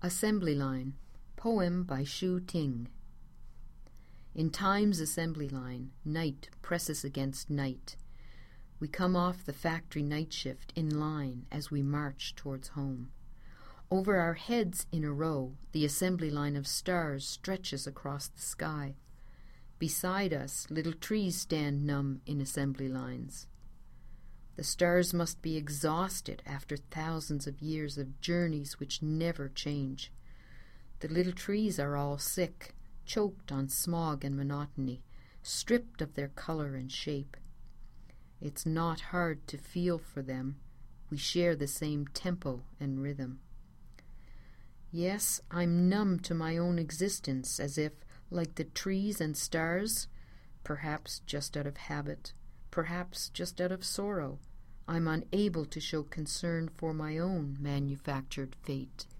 Assembly Line, poem by Shu Ting. In time's assembly line, night presses against night. We come off the factory night shift in line as we march towards home. Over our heads in a row, the assembly line of stars stretches across the sky. Beside us, little trees stand numb in assembly lines. The stars must be exhausted after thousands of years of journeys which never change. The little trees are all sick, choked on smog and monotony, stripped of their color and shape. It's not hard to feel for them. We share the same tempo and rhythm. Yes, I'm numb to my own existence, as if, like the trees and stars, perhaps just out of habit, perhaps just out of sorrow, I'm unable to show concern for my own manufactured fate.